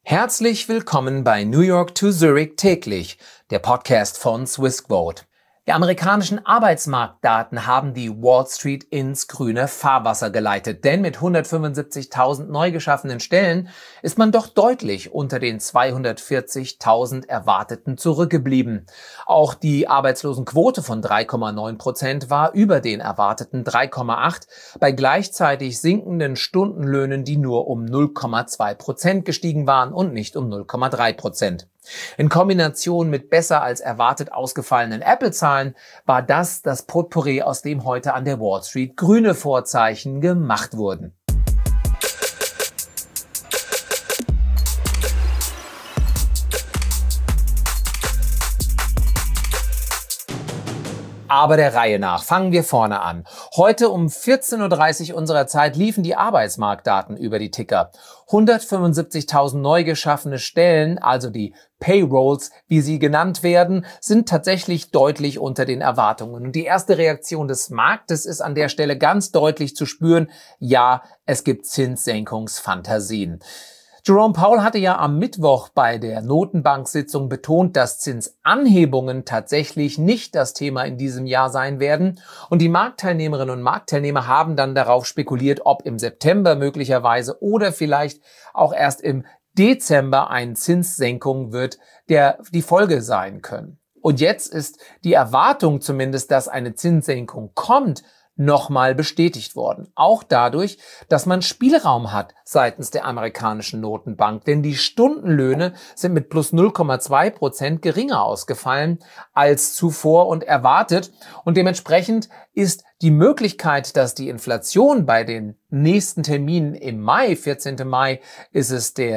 Herzlich willkommen bei New York to Zurich täglich, der Podcast von Swissquote. Die amerikanischen Arbeitsmarktdaten haben die Wall Street ins grüne Fahrwasser geleitet, denn mit 175.000 neu geschaffenen Stellen ist man doch deutlich unter den 240.000 erwarteten zurückgeblieben. Auch die Arbeitslosenquote von 3,9% war über den erwarteten 3,8% bei gleichzeitig sinkenden Stundenlöhnen, die nur um 0,2% gestiegen waren und nicht um 0,3%. In Kombination mit besser als erwartet ausgefallenen Apple-Zahlen war das Potpourri, aus dem heute an der Wall Street grüne Vorzeichen gemacht wurden. Aber der Reihe nach. Fangen wir vorne an. Heute um 14.30 Uhr unserer Zeit liefen die Arbeitsmarktdaten über die Ticker. 175.000 neu geschaffene Stellen, also die Payrolls, wie sie genannt werden, sind tatsächlich deutlich unter den Erwartungen. Und die erste Reaktion des Marktes ist an der Stelle ganz deutlich zu spüren: Ja, es gibt Zinssenkungsfantasien. Jerome Powell hatte ja am Mittwoch bei der Notenbank-Sitzung betont, dass Zinsanhebungen tatsächlich nicht das Thema in diesem Jahr sein werden. Und die Marktteilnehmerinnen und Marktteilnehmer haben dann darauf spekuliert, ob im September möglicherweise oder vielleicht auch erst im Dezember eine Zinssenkung wird, die Folge sein können. Und jetzt ist die Erwartung zumindest, dass eine Zinssenkung kommt, nochmal bestätigt worden. Auch dadurch, dass man Spielraum hat seitens der amerikanischen Notenbank. Denn die Stundenlöhne sind mit plus 0,2% geringer ausgefallen als zuvor und erwartet. Und dementsprechend ist die Möglichkeit, dass die Inflation bei den nächsten Terminen im Mai, 14. Mai, sind es die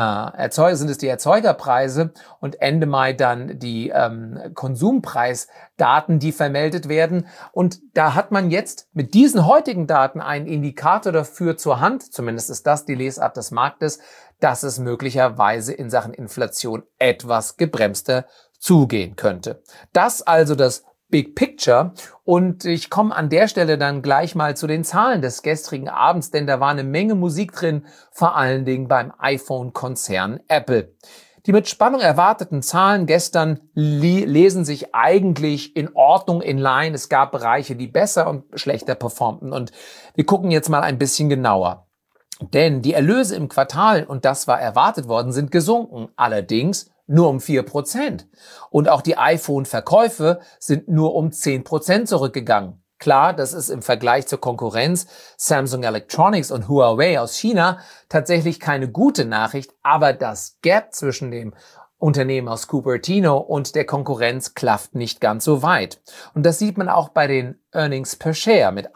Erzeugerpreise und Ende Mai dann die Konsumpreisdaten, die vermeldet werden. Und da hat man jetzt mit diesen heutigen Daten einen Indikator dafür zur Hand, zumindest ist das die Lesart des Marktes, dass es möglicherweise in Sachen Inflation etwas gebremster zugehen könnte. Das also das Big Picture, und ich komme an der Stelle dann gleich mal zu den Zahlen des gestrigen Abends, denn da war eine Menge Musik drin, vor allen Dingen beim iPhone-Konzern Apple. Die mit Spannung erwarteten Zahlen gestern lesen sich eigentlich in Ordnung, in line. Es gab Bereiche, die besser und schlechter performten, und wir gucken jetzt mal ein bisschen genauer. Denn die Erlöse im Quartal, und das war erwartet worden, sind gesunken, allerdings nur um 4%. Und auch die iPhone-Verkäufe sind nur um 10% zurückgegangen. Klar, das ist im Vergleich zur Konkurrenz Samsung Electronics und Huawei aus China tatsächlich keine gute Nachricht, aber das Gap zwischen dem Unternehmen aus Cupertino und der Konkurrenz klafft nicht ganz so weit. Und das sieht man auch bei den Earnings per Share mit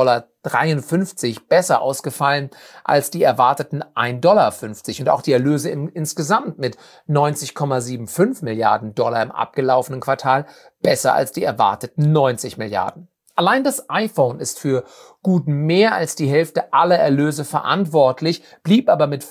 $1,53 besser ausgefallen als die erwarteten $1,50. Und auch die Erlöse insgesamt mit $90,75 Milliarden im abgelaufenen Quartal besser als die erwarteten 90 Milliarden. Allein das iPhone ist für gut mehr als die Hälfte aller Erlöse verantwortlich, blieb aber mit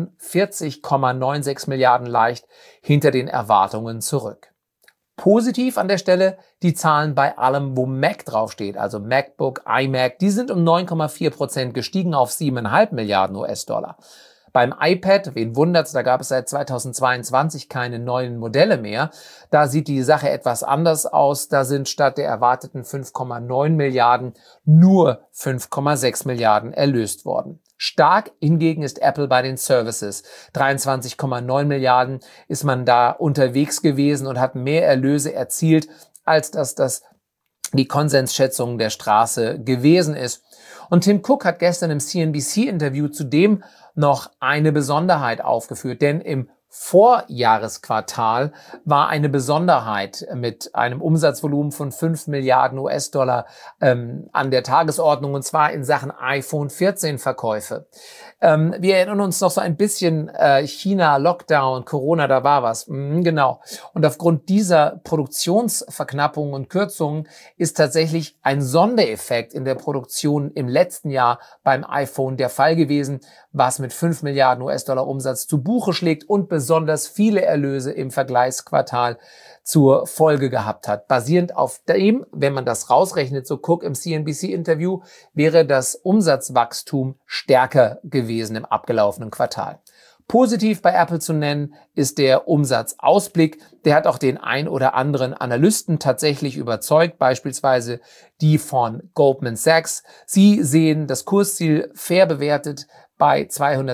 45,96 Milliarden leicht hinter den Erwartungen zurück. Positiv an der Stelle die Zahlen bei allem, wo Mac draufsteht, also MacBook, iMac, die sind um 9,4% gestiegen auf 7,5 Milliarden US-Dollar. Beim iPad, wen wundert's, da gab es seit 2022 keine neuen Modelle mehr. Da sieht die Sache etwas anders aus. Da sind statt der erwarteten 5,9 Milliarden nur 5,6 Milliarden erlöst worden. Stark hingegen ist Apple bei den Services. 23,9 Milliarden ist man da unterwegs gewesen und hat mehr Erlöse erzielt, als das die Konsensschätzung der Straße gewesen ist. Und Tim Cook hat gestern im CNBC-Interview zudem noch eine Besonderheit aufgeführt, denn im Vorjahresquartal war eine Besonderheit mit einem Umsatzvolumen von 5 Milliarden US-Dollar an der Tagesordnung, und zwar in Sachen iPhone 14 Verkäufe. Wir erinnern uns noch so ein bisschen China, Lockdown, Corona, da war was. Genau. Und aufgrund dieser Produktionsverknappungen und Kürzungen ist tatsächlich ein Sondereffekt in der Produktion im letzten Jahr beim iPhone der Fall gewesen, was mit 5 Milliarden US-Dollar Umsatz zu Buche schlägt und besonders viele Erlöse im Vergleichsquartal zur Folge gehabt hat. Basierend auf dem, wenn man das rausrechnet, so Cook im CNBC-Interview, wäre das Umsatzwachstum stärker gewesen im abgelaufenen Quartal. Positiv bei Apple zu nennen ist der Umsatzausblick. Der hat auch den ein oder anderen Analysten tatsächlich überzeugt, beispielsweise die von Goldman Sachs. Sie sehen das Kursziel fair bewertet bei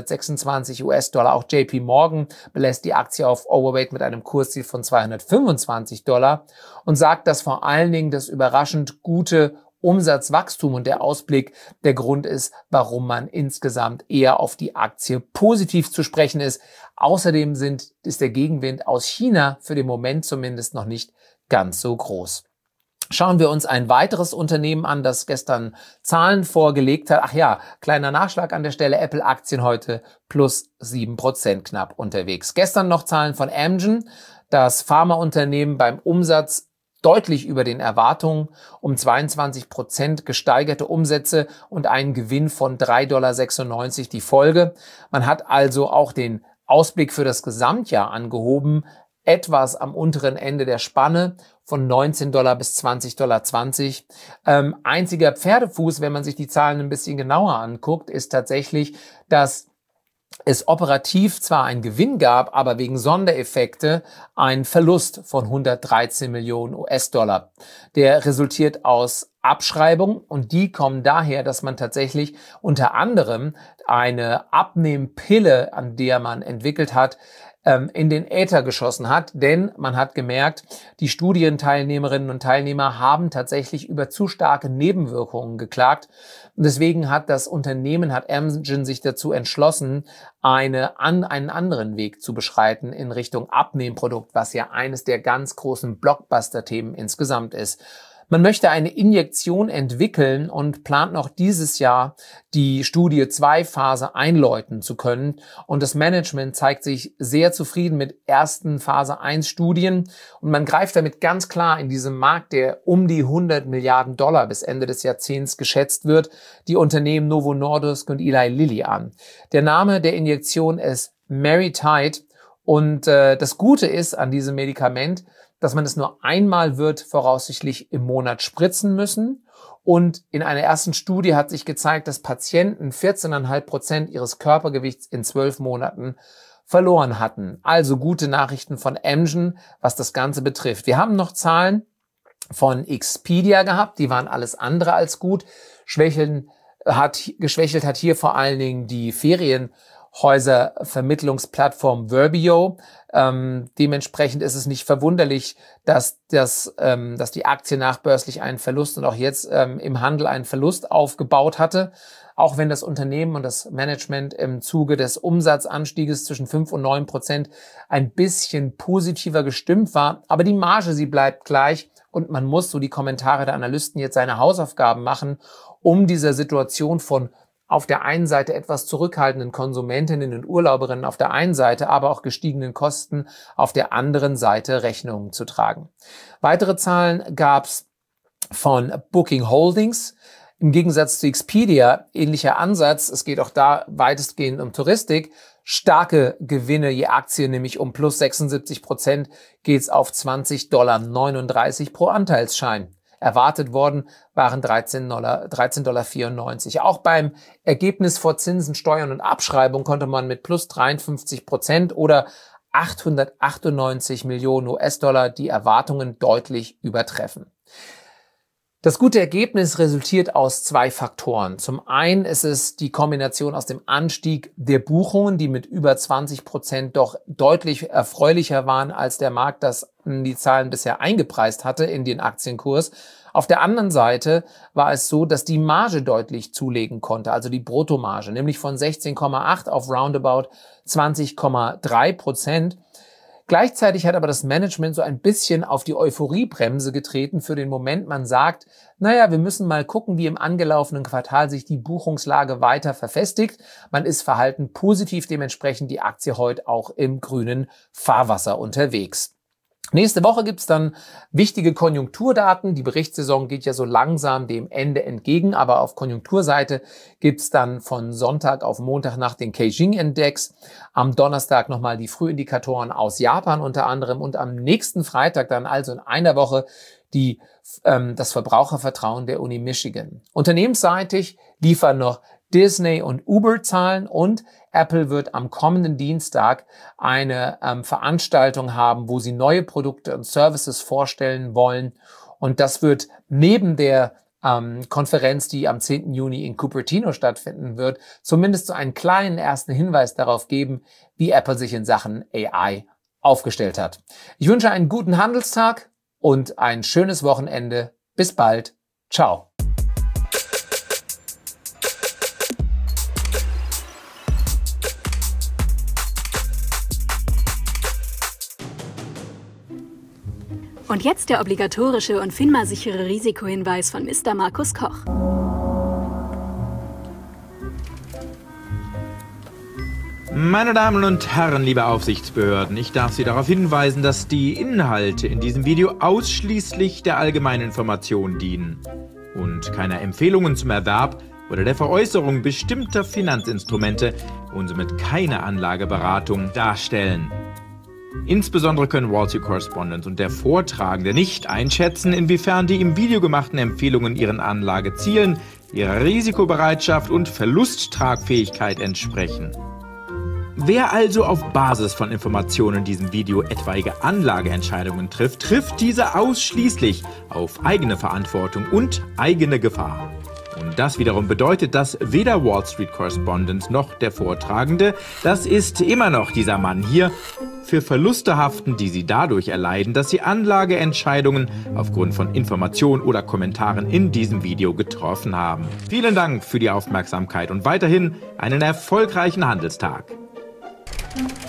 226 US-Dollar. Auch JP Morgan belässt die Aktie auf Overweight mit einem Kursziel von 225 Dollar und sagt, dass vor allen Dingen das überraschend gute Umsatzwachstum und der Ausblick der Grund ist, warum man insgesamt eher auf die Aktie positiv zu sprechen ist. Außerdem ist der Gegenwind aus China für den Moment zumindest noch nicht ganz so groß. Schauen wir uns ein weiteres Unternehmen an, das gestern Zahlen vorgelegt hat. Ach ja, kleiner Nachschlag an der Stelle, Apple-Aktien heute plus 7% knapp unterwegs. Gestern noch Zahlen von Amgen, das Pharmaunternehmen beim Umsatz deutlich über den Erwartungen, um 22% gesteigerte Umsätze und einen Gewinn von 3,96 $ die Folge. Man hat also auch den Ausblick für das Gesamtjahr angehoben, etwas am unteren Ende der Spanne von 19 $ bis 20,20 $. Einziger Pferdefuß, wenn man sich die Zahlen ein bisschen genauer anguckt, ist tatsächlich, dass es operativ zwar einen Gewinn gab, aber wegen Sondereffekte einen Verlust von 113 Millionen US-Dollar. Der resultiert aus Abschreibungen und die kommen daher, dass man tatsächlich unter anderem eine Abnehmpille, an der man entwickelt hat, in den Äther geschossen hat, denn man hat gemerkt, die Studienteilnehmerinnen und Teilnehmer haben tatsächlich über zu starke Nebenwirkungen geklagt. Und deswegen hat Amgen sich dazu entschlossen, einen anderen Weg zu beschreiten in Richtung Abnehmprodukt, was ja eines der ganz großen Blockbuster-Themen insgesamt ist. Man möchte eine Injektion entwickeln und plant noch dieses Jahr die Studie 2-Phase einläuten zu können. Und das Management zeigt sich sehr zufrieden mit ersten Phase 1 Studien. Und man greift damit ganz klar in diesem Markt, der um die 100 Milliarden Dollar bis Ende des Jahrzehnts geschätzt wird, die Unternehmen Novo Nordisk und Eli Lilly an. Der Name der Injektion ist MariTide. Und das Gute ist an diesem Medikament, dass man es nur einmal wird voraussichtlich im Monat spritzen müssen. Und in einer ersten Studie hat sich gezeigt, dass Patienten 14,5% ihres Körpergewichts in 12 Monaten verloren hatten. Also gute Nachrichten von Amgen, was das Ganze betrifft. Wir haben noch Zahlen von Expedia gehabt, die waren alles andere als gut. Geschwächelt hat hier vor allen Dingen die Ferienhäuservermittlungsplattform Verbio. Dementsprechend ist es nicht verwunderlich, dass die Aktie nachbörslich einen Verlust und auch jetzt im Handel einen Verlust aufgebaut hatte. Auch wenn das Unternehmen und das Management im Zuge des Umsatzanstieges zwischen 5 und 9% ein bisschen positiver gestimmt war. Aber die Marge, sie bleibt gleich und man muss, so die Kommentare der Analysten, jetzt seine Hausaufgaben machen, um dieser Situation von auf der einen Seite etwas zurückhaltenden Konsumentinnen und Urlauberinnen auf der einen Seite, aber auch gestiegenen Kosten auf der anderen Seite Rechnungen zu tragen. Weitere Zahlen gab's von Booking Holdings. Im Gegensatz zu Expedia, ähnlicher Ansatz, es geht auch da weitestgehend um Touristik, starke Gewinne je Aktie, nämlich um plus 76% geht's auf 20,39 $ pro Anteilsschein. Erwartet worden waren 13,94 $. Auch beim Ergebnis vor Zinsen, Steuern und Abschreibung konnte man mit plus 53% oder 898 Millionen US-Dollar die Erwartungen deutlich übertreffen. Das gute Ergebnis resultiert aus 2 Faktoren. Zum einen ist es die Kombination aus dem Anstieg der Buchungen, die mit über 20% doch deutlich erfreulicher waren, als der Markt das die Zahlen bisher eingepreist hatte in den Aktienkurs. Auf der anderen Seite war es so, dass die Marge deutlich zulegen konnte, also die Bruttomarge, nämlich von 16,8 auf roundabout 20,3%. Gleichzeitig hat aber das Management so ein bisschen auf die Euphoriebremse getreten für den Moment. Man sagt, naja, wir müssen mal gucken, wie im angelaufenen Quartal sich die Buchungslage weiter verfestigt. Man ist verhalten positiv, dementsprechend die Aktie heute auch im grünen Fahrwasser unterwegs. Nächste Woche gibt's dann wichtige Konjunkturdaten. Die Berichtssaison geht ja so langsam dem Ende entgegen, aber auf Konjunkturseite gibt's dann von Sonntag auf Montagnacht den Caixin-Index, am Donnerstag nochmal die Frühindikatoren aus Japan unter anderem und am nächsten Freitag dann also in einer Woche das Verbrauchervertrauen der Uni Michigan. Unternehmensseitig liefern noch Disney und Uber zahlen, und Apple wird am kommenden Dienstag eine Veranstaltung haben, wo sie neue Produkte und Services vorstellen wollen. Und das wird neben der Konferenz, die am 10. Juni in Cupertino stattfinden wird, zumindest so einen kleinen ersten Hinweis darauf geben, wie Apple sich in Sachen AI aufgestellt hat. Ich wünsche einen guten Handelstag und ein schönes Wochenende. Bis bald. Ciao. Und jetzt der obligatorische und FINMA-sichere Risikohinweis von Mr. Markus Koch. Meine Damen und Herren, liebe Aufsichtsbehörden, ich darf Sie darauf hinweisen, dass die Inhalte in diesem Video ausschließlich der allgemeinen Information dienen und keine Empfehlungen zum Erwerb oder der Veräußerung bestimmter Finanzinstrumente und somit keine Anlageberatung darstellen. Insbesondere können Wall Street Correspondent und der Vortragende nicht einschätzen, inwiefern die im Video gemachten Empfehlungen ihren Anlagezielen, ihrer Risikobereitschaft und Verlusttragfähigkeit entsprechen. Wer also auf Basis von Informationen in diesem Video etwaige Anlageentscheidungen trifft, trifft diese ausschließlich auf eigene Verantwortung und eigene Gefahr. Und das wiederum bedeutet, dass weder Wall Street Correspondent noch der Vortragende, das ist immer noch dieser Mann hier, für Verluste haften, die sie dadurch erleiden, dass sie Anlageentscheidungen aufgrund von Informationen oder Kommentaren in diesem Video getroffen haben. Vielen Dank für die Aufmerksamkeit und weiterhin einen erfolgreichen Handelstag.